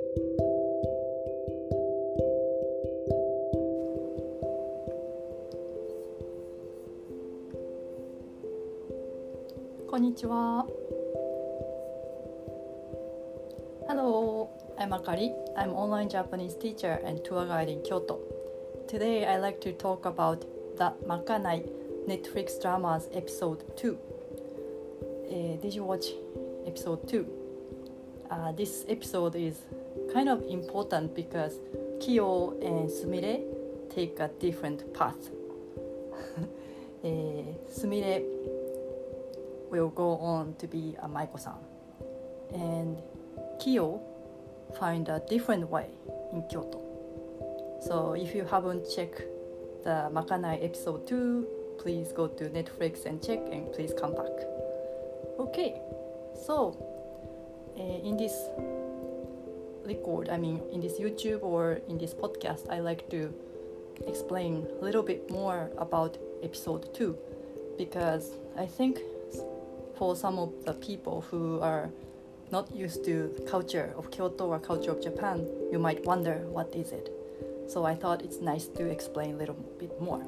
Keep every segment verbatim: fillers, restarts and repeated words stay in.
Konnichiwa. Hello, I'm Akari. I'm online Japanese teacher and tour guide in Kyoto. Today I like to talk about the Makanai Netflix dramas episode two. Uh, did you watch episode two? Uh, this episode is kind of important because Kyo and Sumire take a different path. uh, Sumire will go on to be a Maiko-san, and Kyo find a different way in Kyoto. So if you haven't checked the Makanai episode two, please go to Netflix and check, and please come back. Okay, so uh, in this record, I mean in this YouTube or in this podcast, I like to explain a little bit more about episode two, because I think for some of the people who are not used to the culture of Kyoto or culture of Japan, you might wonder what is it. So I thought it's nice to explain a little bit more.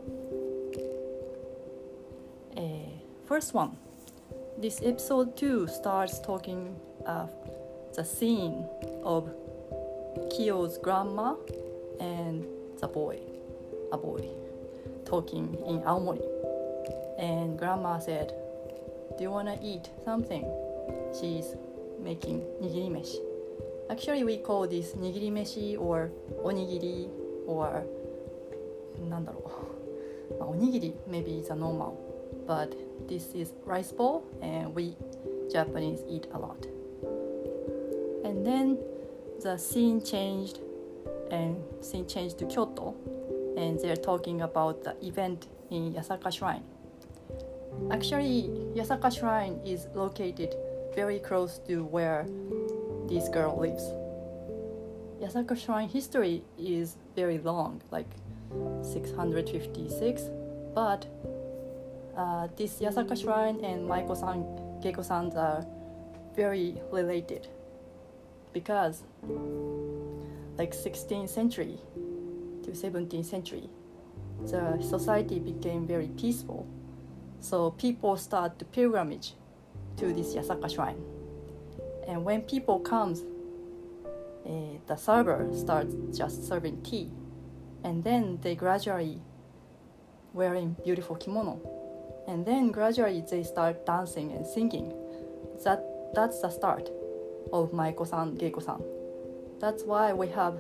Uh, first one, this episode two starts talking uh, the scene of Kyo's grandma and the boy, a boy, talking in Aomori. And grandma said, "Do you want to eat something?" She's making nigiri meshi. Actually, we call this nigiri meshi or onigiri or なんだろう。onigiri maybe is a normal, but this is rice ball, and we Japanese eat a lot. And then the scene changed, and scene changed to Kyoto, and they're talking about the event in Yasaka Shrine. Actually, Yasaka Shrine is located very close to where this girl lives. Yasaka Shrine history is very long, like six hundred fifty-six, but uh, this Yasaka Shrine and Maiko-san, Geiko-san are very related, because like sixteenth century to seventeenth century, the society became very peaceful. So people start to pilgrimage to this Yasaka Shrine. And when people comes, uh, the server starts just serving tea. And then they gradually wearing beautiful kimono. And then gradually they start dancing and singing. That, that's the start of Maiko-san, Geiko-san. That's why we have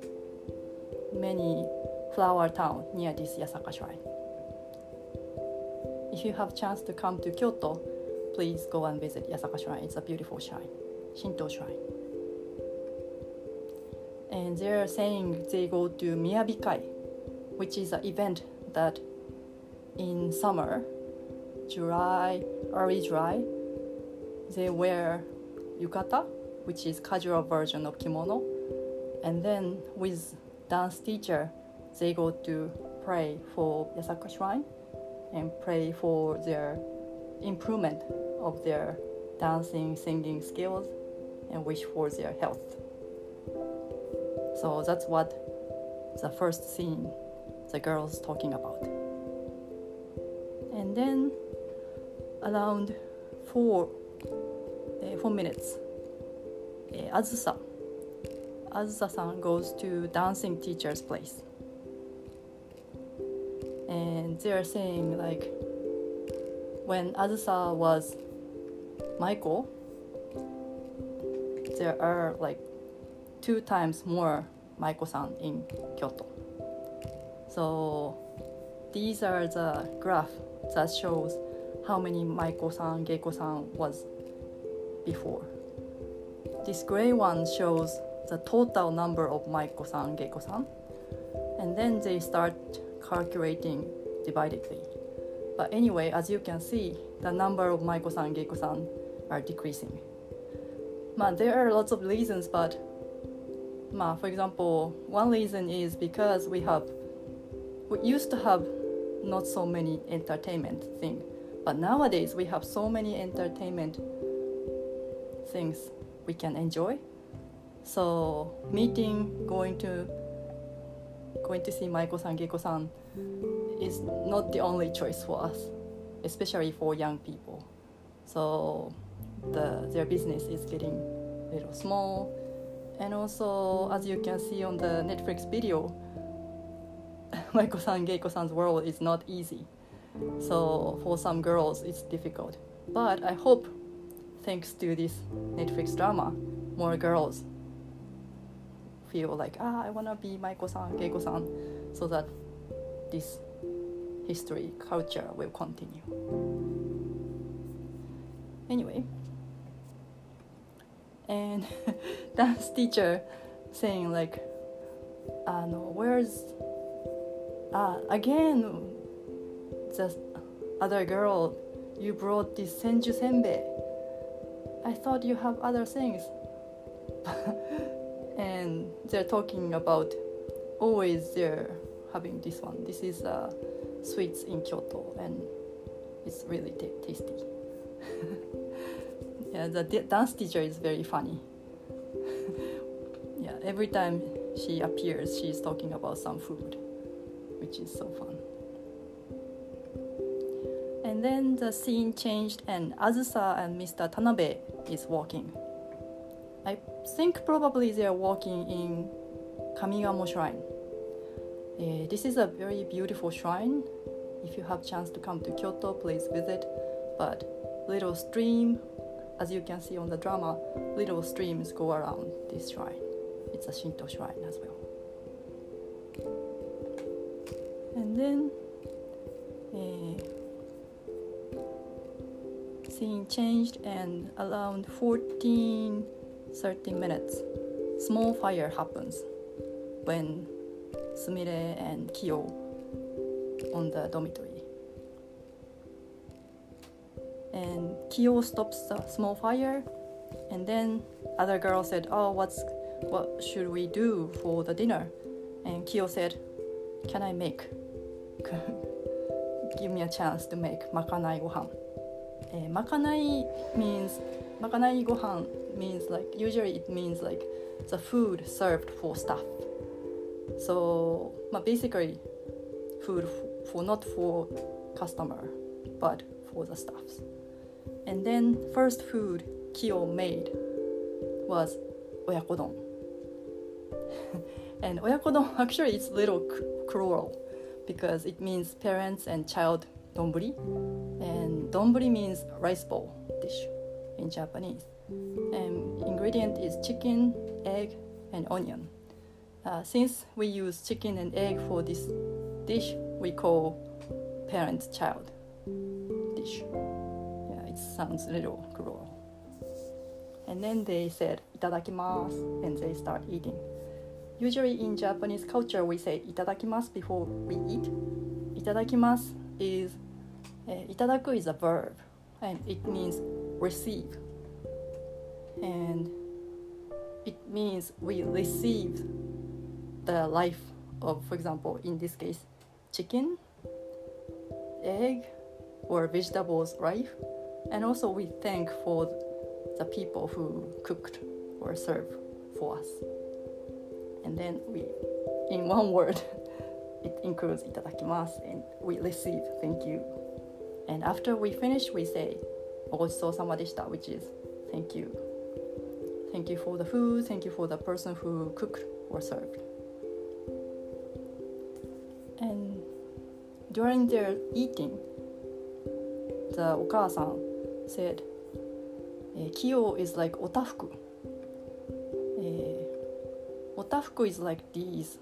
many flower town near this Yasaka Shrine. If you have chance to come to Kyoto, please go and visit Yasaka Shrine. It's a beautiful shrine, Shinto shrine. And they're saying they go to Miyabikai, which is an event that in summer, July, early July, they wear yukata, which is casual version of kimono. And then with dance teacher, they go to pray for Yasaka Shrine and pray for their improvement of their dancing, singing skills, and wish for their health. So that's what the first scene the girl's talking about. And then around four, uh, four minutes, uh, Azusa, Azusa-san goes to dancing teacher's place. And they're saying like, when Azusa was Maiko, there are like two times more Maiko-san in Kyoto. So these are the graph that shows how many Maiko-san, Geiko-san was before. This gray one shows the total number of Maiko-san, Geiko-san, and then they start calculating dividedly. But anyway, as you can see, the number of Maiko-san, Geiko-san are decreasing. Ma, there are lots of reasons, but ma, for example, one reason is because we have, we used to have not so many entertainment things, but nowadays we have so many entertainment things we can enjoy. So meeting, going to going to see Maiko-san, Geiko-san is not the only choice for us, especially for young people. So the, their business is getting a little small. And also, as you can see on the Netflix video, Maiko-san, Geiko-san's world is not easy. So for some girls, it's difficult. But I hope, thanks to this Netflix drama, more girls feel like, ah, I want to be Maiko-san, Geiko-san, so that this history, culture will continue. Anyway, and dance teacher saying like, uh, no, where's, uh, again, the other girl, you brought this senju senbei. I thought you have other things. And they're talking about always they're having this one. This is uh, sweets in Kyoto, and it's really t- tasty. Yeah, the d- dance teacher is very funny. Yeah, every time she appears, she's talking about some food, which is so fun. And then the scene changed, and Azusa and Mister Tanabe is walking. I think probably they are walking in Kamigamo Shrine. Uh, this is a very beautiful shrine. If you have chance to come to Kyoto, please visit. But little stream, as you can see on the drama, little streams go around this shrine. It's a Shinto shrine as well. And then uh, scene changed, and around fourteen thirty minutes, small fire happens when Sumire and Kyo on the dormitory. And Kyo stops the small fire, and then other girl said, oh, what's what should we do for the dinner? And Kyo said, can I make? Give me a chance to make makanai gohan. Uh, makanai means makanai gohan means like, usually it means like the food served for staff. So but basically food f- for not for customer but for the staffs. And then first food Kyo made was oyakodon. And oyakodon actually it's a little c- cruel because it means parents and child donburi, and donburi means rice bowl dish in Japanese. And ingredient is chicken, egg, and onion. Uh, since we use chicken and egg for this dish, we call parent-child dish. Yeah, it sounds a little cruel. And then they said, itadakimasu, and they start eating. Usually in Japanese culture, we say itadakimasu before we eat. Itadakimasu is, uh, itadaku is a verb, and it means receive. And it means we receive the life of, for example, in this case, chicken, egg, or vegetables life. And also we thank for the people who cooked or served for us. And then we, in one word, it includes itadakimasu, and we receive thank you. And after we finish, we say ogochisou-sama deshita, which is thank you. Thank you for the food, thank you for the person who cooked or served. And during their eating, the okaasan said, Kyo is like otafuku. Uh, otafuku is like these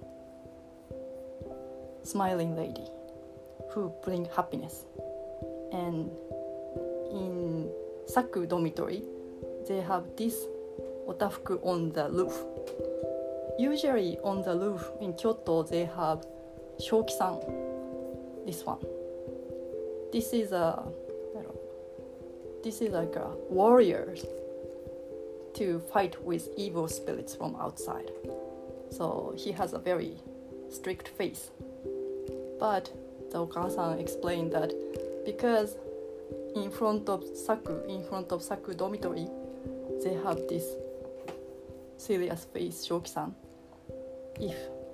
smiling lady who bring happiness. And in Saku dormitory, they have this otafuku on the roof. Usually on the roof in Kyoto, they have shoki-san, this one. This is a, I don't know, this is like a warrior to fight with evil spirits from outside. So he has a very strict face. But the okaasan explained that because in front of Saku, in front of Saku dormitory, they have this serious face Shoki-san if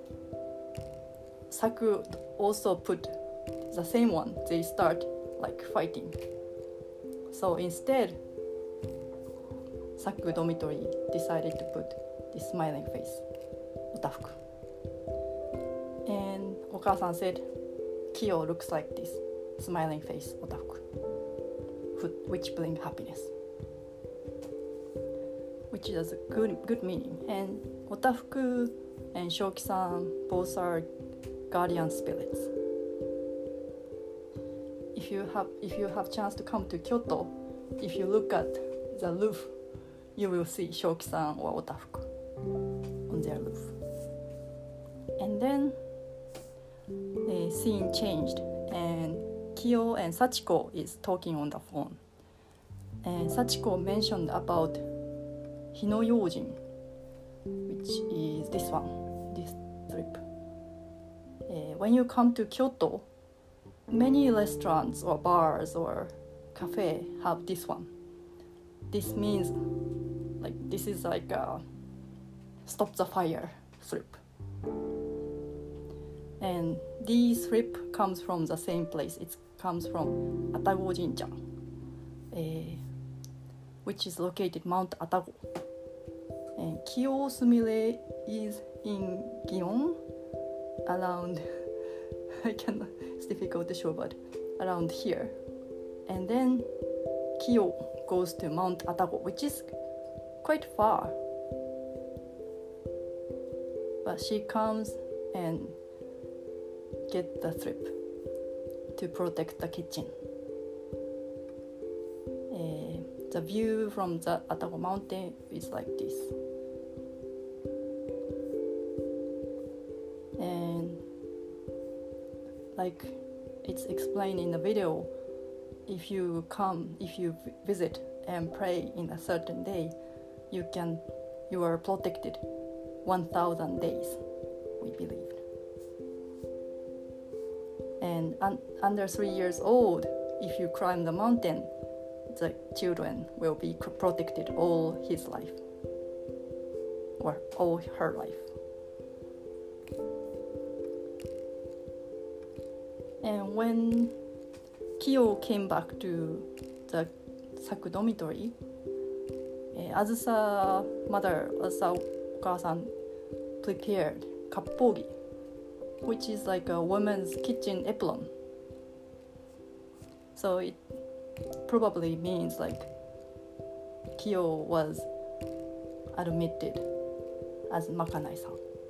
Saku also put the same one, they start like fighting. So instead, Saku dormitory decided to put this smiling face, otafuku. And Oka-san said, Kyo looks like this smiling face, otafuku, which bring happiness. Which is a good good meaning. And otafuku and Shoki-san both are guardian spirits. If you have if you have chance to come to Kyoto, if you look at the roof, you will see Shoki-san or otafuku on their roof. And then the scene changed, and Kyo and Sachiko is talking on the phone. And Sachiko mentioned about Hinoyojin, which is this one, this trip. Uh, when you come to Kyoto, many restaurants or bars or cafe have this one. This means like this is like a stop the fire slip. And this slip comes from the same place. It comes from Atago Jinja, uh, which is located Mount Atago. And Kyo Sumire is in Gion, around I cannot, it's difficult to show, but around here. And then Kyo goes to Mount Atago, which is quite far. But she comes and get the trip to protect the kitchen. Uh, the view from the Atago mountain is like this. And like it's explained in the video, if you come, if you visit and pray in a certain day, you can, you are protected one thousand days, we believe. And un- under three years old, if you climb the mountain, the children will be protected all his life or all her life. And when Kyo came back to the Saku dormitory, uh, Azusa mother, Azusa Oka-san prepared kappogi, which is like a woman's kitchen apron. So it probably means like Kyo was admitted as Makanai-san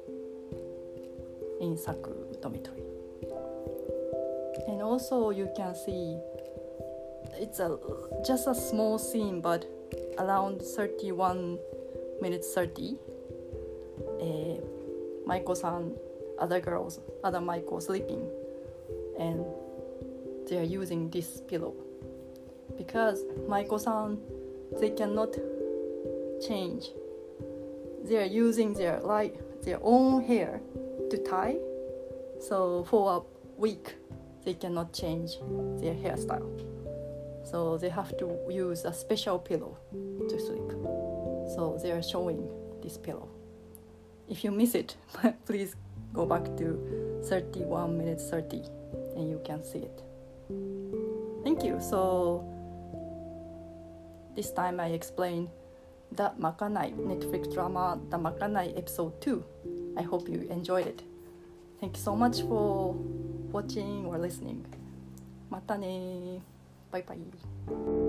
in Saku dormitory. And also you can see it's a just a small scene, but around thirty-one minutes thirty, uh, Maiko-san, other girls, other Maiko sleeping, and they are using this pillow because Maiko-san, they cannot change. They are using their like their own hair to tie, so for a week they cannot change their hairstyle. So they have to use a special pillow to sleep. So they are showing this pillow. If you miss it, please go back to thirty-one minutes thirty and you can see it. Thank you. So this time I explained the Makanai Netflix drama, the Makanai episode two. I hope you enjoyed it. Thank you so much for watching or listening. またね。バイバイ。